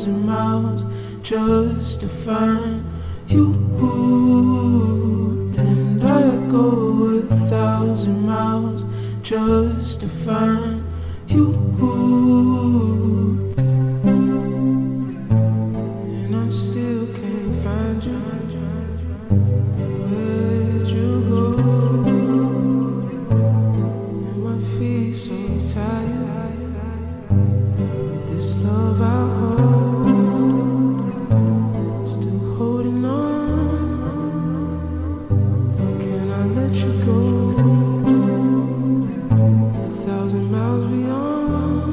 1,000 miles just to find you. And I'd go 1,000 miles just to find you. And I still can't find you. Where'd you go? And my feet so tired with this love I hold, still holding on. Why can't I let you go? 1,000 miles beyond,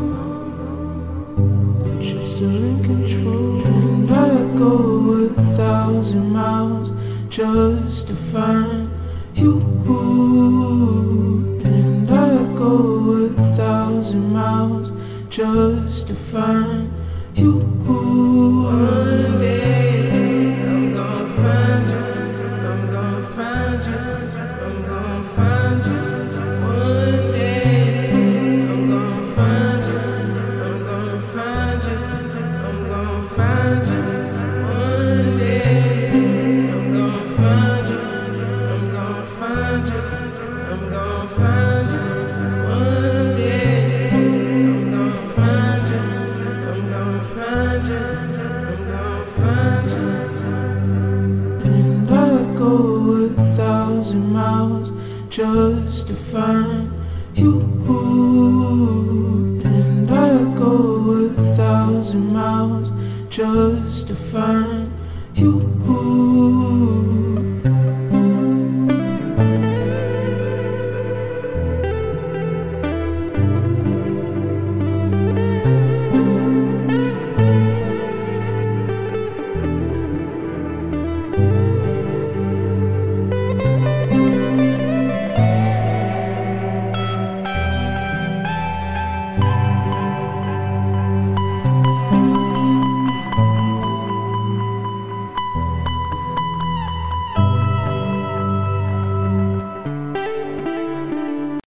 but you're still in control. And I'd go 1,000 miles just to find you. And I'd go 1,000 miles just to find you. One day I'm gonna find you. I'm gonna find you. I'm gonna find you. One day I'm gonna find you. I'm gonna find you. I'm gonna find you. One day I'm gonna find you. I'm gonna find you. I'm gonna find you. One day I'm gonna find you. I'm gonna find you. I'm gonna find you. And I'd go 1,000 miles just to find you. And I'd go 1,000 miles just to find